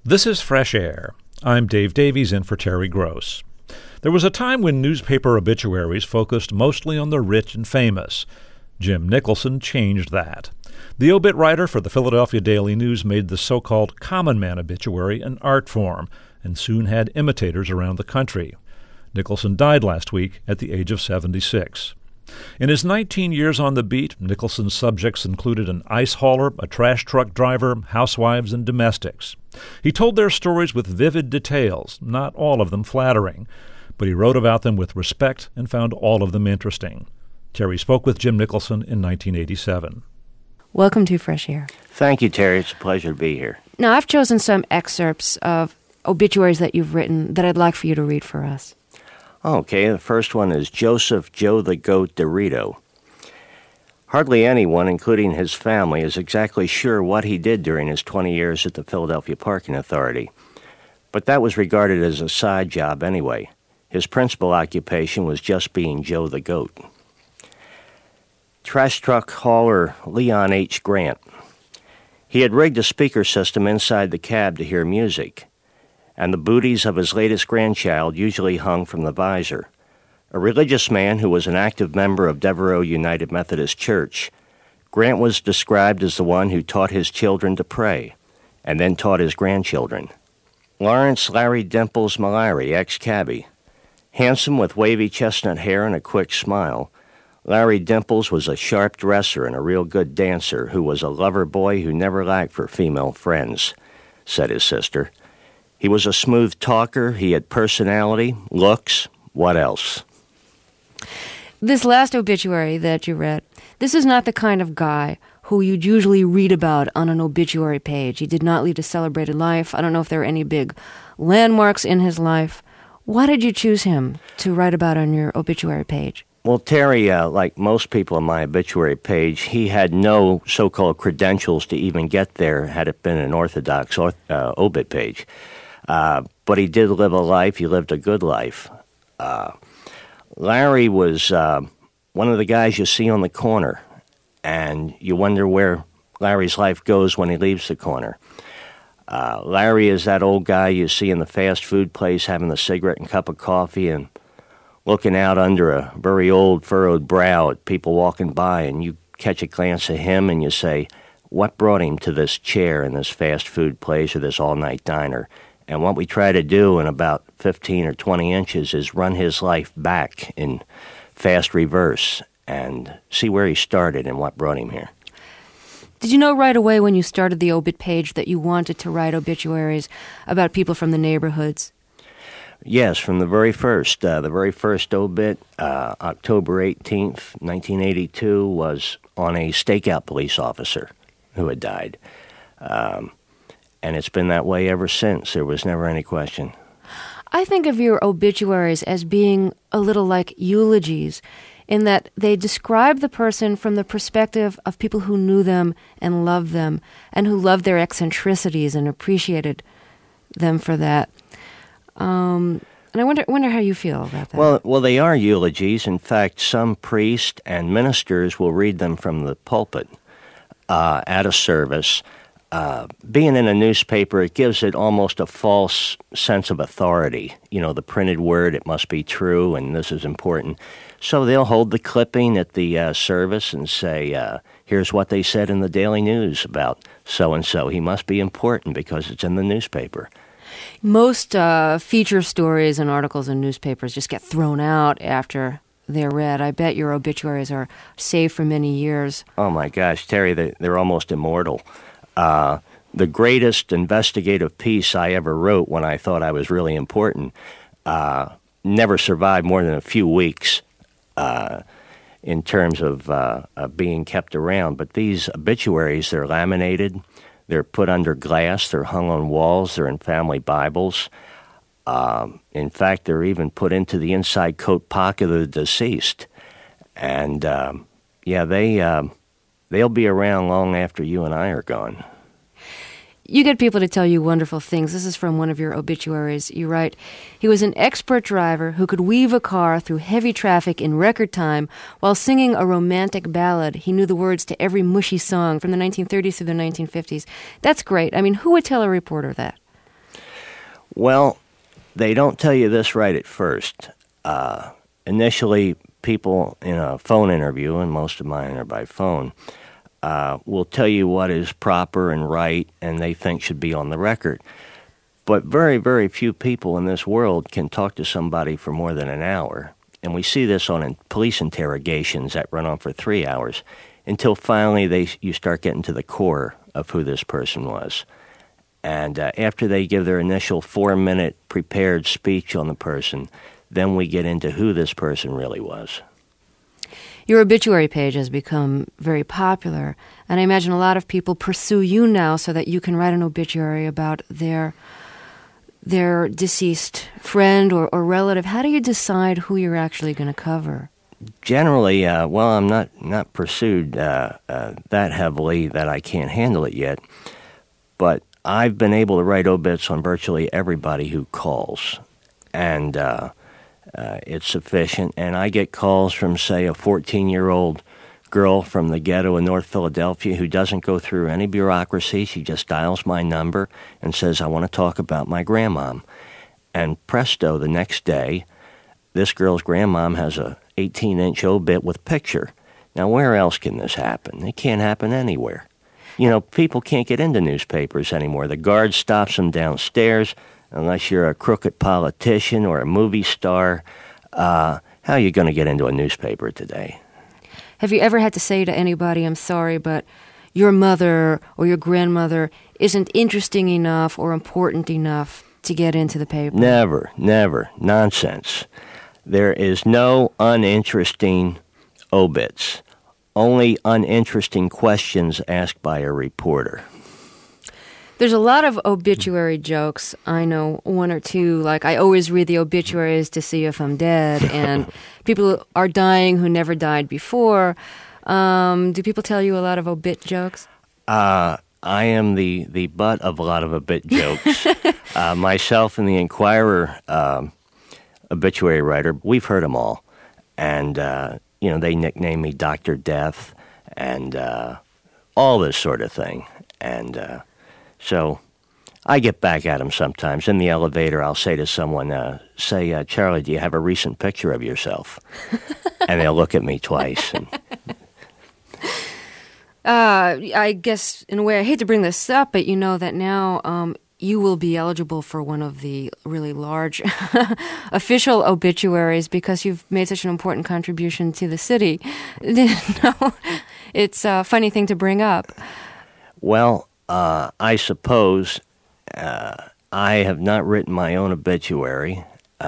This is Fresh Air. I'm Dave Davies in for Terry Gross. There was a time when newspaper obituaries focused mostly on the rich and famous. Jim Nicholson changed that. The obit writer for the Philadelphia Daily News made the so-called common man obituary an art form and soon had imitators around the country. Nicholson died last week at the age of 76. In his 19 years on the beat, Nicholson's subjects included an ice hauler, a trash truck driver, housewives, and domestics. He told their stories with vivid details, not all of them flattering, but he wrote about them with respect and found all of them interesting. Terry spoke with Jim Nicholson in 1987. Welcome to Fresh Air. Thank you, Terry. It's a pleasure to be here. Now, I've chosen some excerpts of obituaries that you've written that I'd like for you to read for us. Okay, the first one is Joseph Joe the Goat Dorito. Hardly anyone, including his family, is exactly sure what he did during his 20 years at the Philadelphia Parking Authority. But that was regarded as a side job anyway. His principal occupation was just being Joe the Goat. Trash truck hauler Leon H. Grant. He had rigged a speaker system inside the cab to hear music, and the booties of his latest grandchild usually hung from the visor. A religious man who was an active member of Devereaux United Methodist Church, Grant was described as the one who taught his children to pray, and then taught his grandchildren. Lawrence Larry Dimples Mallory, ex-cabbie. Handsome with wavy chestnut hair and a quick smile, Larry Dimples was a sharp dresser and a real good dancer who was a lover boy who never lacked for female friends, said his sister. He was a smooth talker, he had personality, looks, what else? This last obituary that you read, this is not the kind of guy who you'd usually read about on an obituary page. He did not lead a celebrated life. I don't know if there are any big landmarks in his life. Why did you choose him to write about on your obituary page? Well, Terry, like most people on my obituary page, he had no so-called credentials to even get there had it been an orthodox obit page. But he did live a life. He lived a good life. Larry was one of the guys you see on the corner, and you wonder where Larry's life goes when he leaves the corner. Larry is that old guy you see in the fast food place having a cigarette and cup of coffee and looking out under a very old furrowed brow at people walking by, and you catch a glance at him and you say, what brought him to this chair in this fast food place or this all-night diner? And what we try to do in about 15 or 20 inches is run his life back in fast reverse and see where he started and what brought him here. Did you know right away when you started the obit page that you wanted to write obituaries about people from the neighborhoods? Yes, from the very first. The very first obit, October 18th, 1982, was on a stakeout police officer who had died. And it's been that way ever since. There was never any question. I think of your obituaries as being a little like eulogies, in that they describe the person from the perspective of people who knew them and loved them, and who loved their eccentricities and appreciated them for that. And I wonder how you feel about that. Well, they are eulogies. In fact, some priests and ministers will read them from the pulpit at a service. Being in a newspaper, it gives it almost a false sense of authority. You know, the printed word, it must be true, and this is important. So they'll hold the clipping at the service and say, here's what they said in the Daily News about so-and-so. He must be important because it's in the newspaper. Most feature stories and articles in newspapers just get thrown out after they're read. I bet your obituaries are saved for many years. Oh, my gosh, Terry, they're almost immortal. The greatest investigative piece I ever wrote when I thought I was really important never survived more than a few weeks in terms of being kept around. But these obituaries, they're laminated, they're put under glass, they're hung on walls, they're in family Bibles. In fact, they're even put into the inside coat pocket of the deceased. And, they'll be around long after you and I are gone. You get people to tell you wonderful things. This is from one of your obituaries. You write, he was an expert driver who could weave a car through heavy traffic in record time while singing a romantic ballad. He knew the words to every mushy song from the 1930s through the 1950s. That's great. I mean, who would tell a reporter that? Well, they don't tell you this right at first. Initially, people in a phone interview, and most of mine are by phone, will tell you what is proper and right and they think should be on the record. But very, very few people in this world can talk to somebody for more than an hour. And we see this on police interrogations that run on for 3 hours until finally you start getting to the core of who this person was. And after they give their initial 4-minute prepared speech on the person, then we get into who this person really was. Your obituary page has become very popular, and I imagine a lot of people pursue you now so that you can write an obituary about their deceased friend or relative. How do you decide who you're actually going to cover? Generally, I'm not pursued that heavily that I can't handle it yet, but I've been able to write obits on virtually everybody who calls, and it's sufficient. And I get calls from, say, a 14-year-old girl from the ghetto in North Philadelphia who doesn't go through any bureaucracy. She just dials my number and says, I want to talk about my grandmom. And presto, the next day, this girl's grandmom has a 18-inch obit with picture. Now, where else can this happen? It can't happen anywhere. You know, people can't get into newspapers anymore. The guard stops them downstairs. Unless you're a crooked politician or a movie star, how are you going to get into a newspaper today? Have you ever had to say to anybody, I'm sorry, but your mother or your grandmother isn't interesting enough or important enough to get into the paper? Never. Nonsense. There is no uninteresting obits. Only uninteresting questions asked by a reporter. There's a lot of obituary jokes. I know one or two, like I always read the obituaries to see if I'm dead, and people are dying who never died before. Do people tell you a lot of obit jokes? I am the butt of a lot of obit jokes. Myself and the Inquirer obituary writer, we've heard them all. And, they nickname me Dr. Death and all this sort of thing. And so I get back at them sometimes. In the elevator, I'll say to someone, Charlie, do you have a recent picture of yourself? And they'll look at me twice. And I guess, in a way, I hate to bring this up, but you know that now you will be eligible for one of the really large official obituaries because you've made such an important contribution to the city. No, it's a funny thing to bring up. Well, I suppose I have not written my own obituary.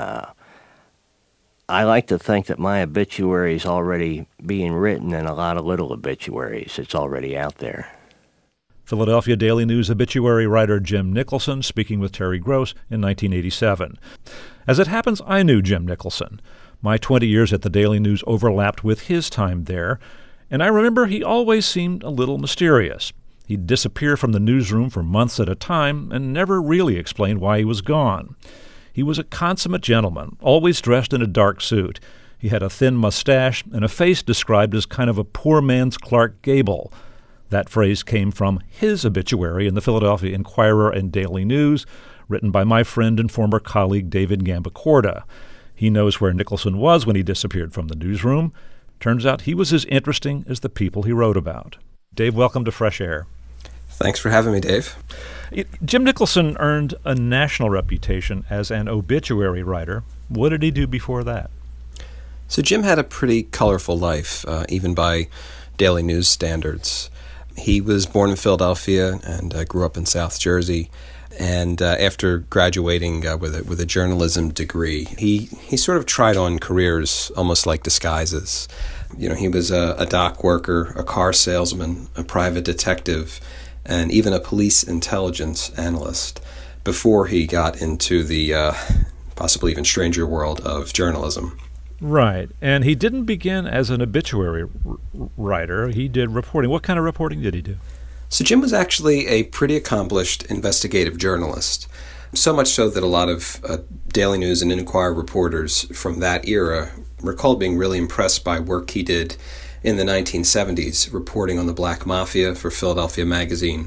I like to think that my obituary is already being written in a lot of little obituaries. It's already out there. Philadelphia Daily News obituary writer Jim Nicholson speaking with Terry Gross in 1987. As it happens, I knew Jim Nicholson. My 20 years at the Daily News overlapped with his time there, and I remember he always seemed a little mysterious. He'd disappear from the newsroom for months at a time and never really explained why he was gone. He was a consummate gentleman, always dressed in a dark suit. He had a thin mustache and a face described as kind of a poor man's Clark Gable. That phrase came from his obituary in the Philadelphia Inquirer and Daily News, written by my friend and former colleague David Gambacorda. He knows where Nicholson was when he disappeared from the newsroom. Turns out he was as interesting as the people he wrote about. Dave, welcome to Fresh Air. Thanks for having me, Dave. Jim Nicholson earned a national reputation as an obituary writer. What did he do before that? So Jim had a pretty colorful life, even by Daily News standards. He was born in Philadelphia and grew up in South Jersey. And after graduating with a journalism degree, he sort of tried on careers almost like disguises. You know, he was a dock worker, a car salesman, a private detective, and even a police intelligence analyst before he got into the possibly even stranger world of journalism. Right. And he didn't begin as an obituary writer. He did reporting. What kind of reporting did he do? So Jim was actually a pretty accomplished investigative journalist, so much so that a lot of Daily News and Inquirer reporters from that era recalled being really impressed by work he did in the 1970s, reporting on the Black Mafia for Philadelphia Magazine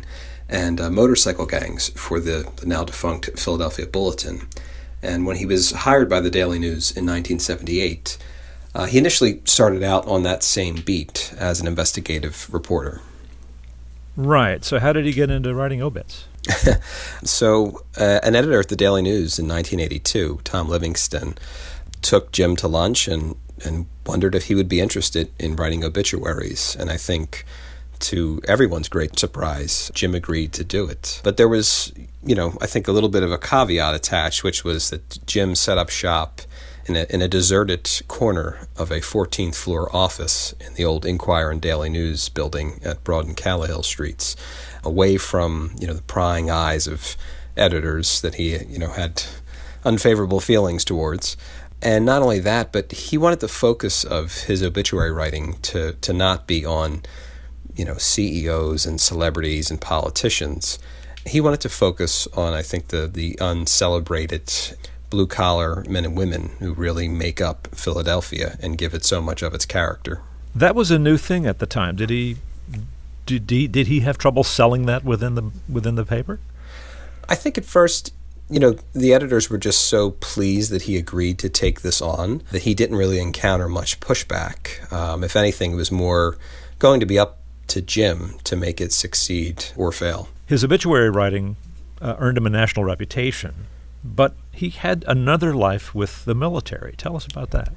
and motorcycle gangs for the now defunct Philadelphia Bulletin. And when he was hired by the Daily News in 1978, he initially started out on that same beat as an investigative reporter. Right. So how did he get into writing obits? So an editor at the Daily News in 1982, Tom Livingston, took Jim to lunch and wondered if he would be interested in writing obituaries. And I think, to everyone's great surprise, Jim agreed to do it. But there was, I think a little bit of a caveat attached, which was that Jim set up shop in a deserted corner of a 14th floor office in the old Inquirer and Daily News building at Broad and Callowhill Streets, away from, the prying eyes of editors that he, had unfavorable feelings towards. And not only that, but he wanted the focus of his obituary writing to not be on, CEOs and celebrities and politicians. He wanted to focus on, I think, the uncelebrated blue-collar men and women who really make up Philadelphia and give it so much of its character. That was a new thing at the time. Did he have trouble selling that within the paper? I think at first, the editors were just so pleased that he agreed to take this on that he didn't really encounter much pushback. If anything, it was more going to be up to Jim to make it succeed or fail. His obituary writing earned him a national reputation, but he had another life with the military. Tell us about that.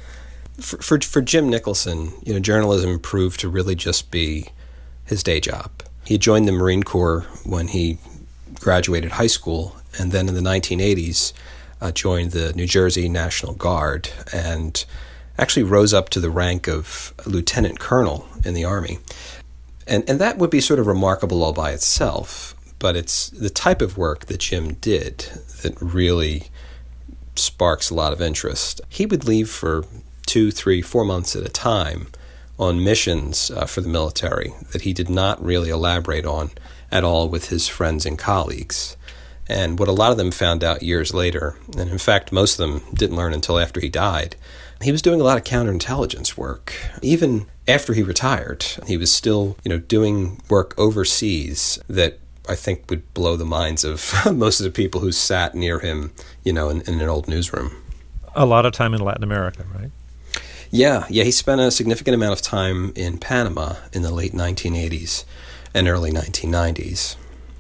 For Jim Nicholson, journalism proved to really just be his day job. He joined the Marine Corps when he graduated high school, and then in the 1980s joined the New Jersey National Guard and actually rose up to the rank of lieutenant colonel in the Army. And that would be sort of remarkable all by itself, but it's the type of work that Jim did that really sparks a lot of interest. He would leave for 2, 3, 4 months at a time on missions for the military that he did not really elaborate on at all with his friends and colleagues. And what a lot of them found out years later, and in fact most of them didn't learn until after he died, he was doing a lot of counterintelligence work. Even after he retired, he was still, doing work overseas that I think would blow the minds of most of the people who sat near him, in an old newsroom. A lot of time in Latin America, right? Yeah, he spent a significant amount of time in Panama in the late 1980s and early 1990s.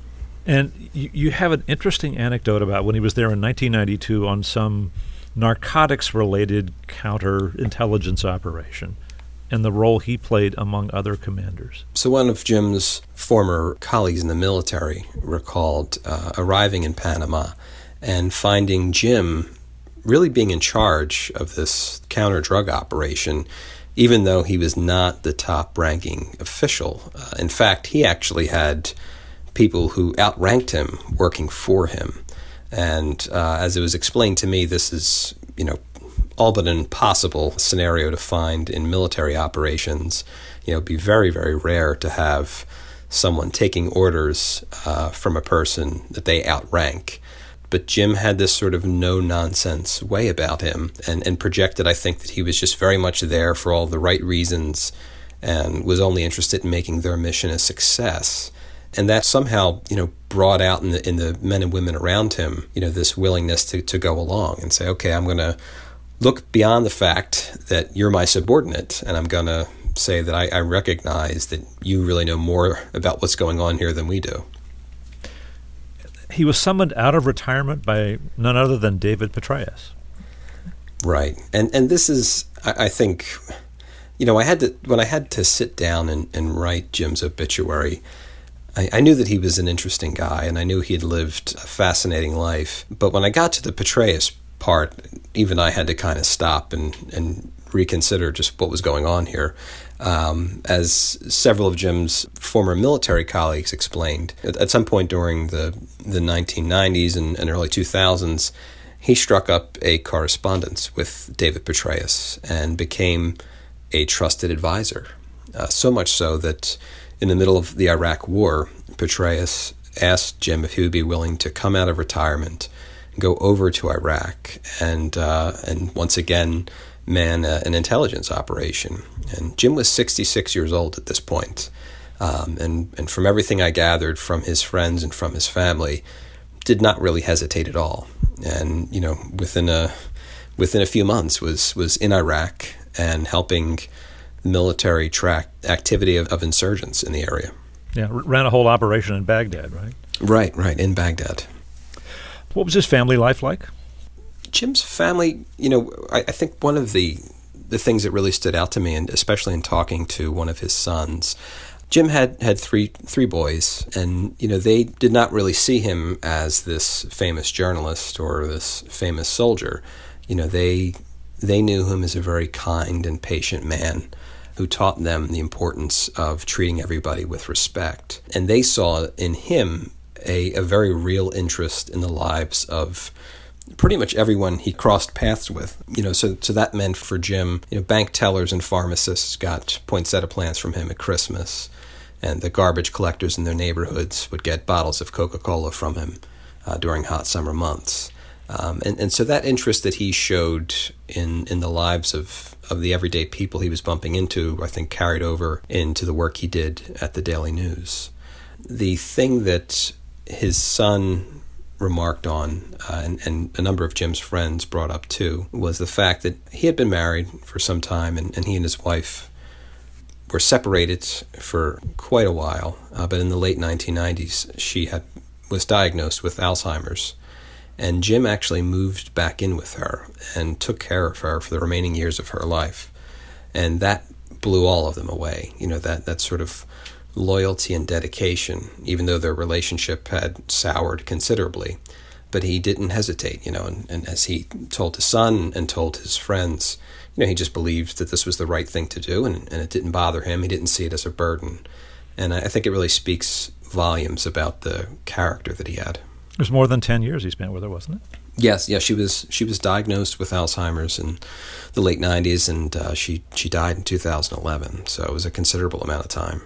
And you have an interesting anecdote about when he was there in 1992 on some narcotics-related counterintelligence operation and the role he played among other commanders. So one of Jim's former colleagues in the military recalled arriving in Panama and finding Jim really being in charge of this counter-drug operation, even though he was not the top-ranking official. In fact, he actually had people who outranked him working for him. And as it was explained to me, this is, all but an impossible scenario to find in military operations. It'd be very, very rare to have someone taking orders from a person that they outrank. But Jim had this sort of no-nonsense way about him and projected, I think, that he was just very much there for all the right reasons and was only interested in making their mission a success. And that somehow, brought out in the men and women around him, this willingness to go along and say, okay, I'm going to look beyond the fact that you're my subordinate, and I'm going to say that I recognize that you really know more about what's going on here than we do. He was summoned out of retirement by none other than David Petraeus. Right. And this is, I think, when I had to sit down and write Jim's obituary, I knew that he was an interesting guy, and I knew he had lived a fascinating life. But when I got to the Petraeus part, even I had to kind of stop and reconsider just what was going on here. As several of Jim's former military colleagues explained, at some point during the 1990s and early 2000s, he struck up a correspondence with David Petraeus and became a trusted advisor. So much so that in the middle of the Iraq War, Petraeus asked Jim if he would be willing to come out of retirement, go over to Iraq, and once again man an intelligence operation. And Jim was 66 years old at this point. And from everything I gathered from his friends and from his family, did not really hesitate at all. And, within a few months was in Iraq and helping the military track activity of insurgents in the area. Yeah, ran a whole operation in Baghdad, right? Right, in Baghdad. What was his family life like? Jim's family, I think one of the things that really stood out to me, and especially in talking to one of his sons, Jim had three boys, and they did not really see him as this famous journalist or this famous soldier. They knew him as a very kind and patient man who taught them the importance of treating everybody with respect. And they saw in him a very real interest in the lives of pretty much everyone he crossed paths with. So that meant for Jim, bank tellers and pharmacists got poinsettia plants from him at Christmas, and the garbage collectors in their neighborhoods would get bottles of Coca-Cola from him during hot summer months. And so that interest that he showed in the lives of the everyday people he was bumping into, I think carried over into the work he did at the Daily News. The thing that his son remarked on, and a number of Jim's friends brought up too, was the fact that he had been married for some time, and he and his wife were separated for quite a while, but in the late 1990s she was diagnosed with Alzheimer's. And Jim actually moved back in with her and took care of her for the remaining years of her life. And that blew all of them away, that sort of loyalty and dedication, even though their relationship had soured considerably. But he didn't hesitate, and as he told his son and told his friends, he just believed that this was the right thing to do, and it didn't bother him. He didn't see it as a burden. And I think it really speaks volumes about the character that he had. It was more than 10 years he spent with her, wasn't it? Yes, she was diagnosed with Alzheimer's in the late 90s, and she died in 2011, so it was a considerable amount of time.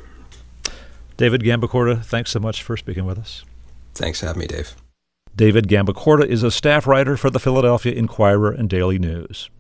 David Gambacorta, thanks so much for speaking with us. Thanks for having me, Dave. David Gambacorta is a staff writer for the Philadelphia Inquirer and Daily News.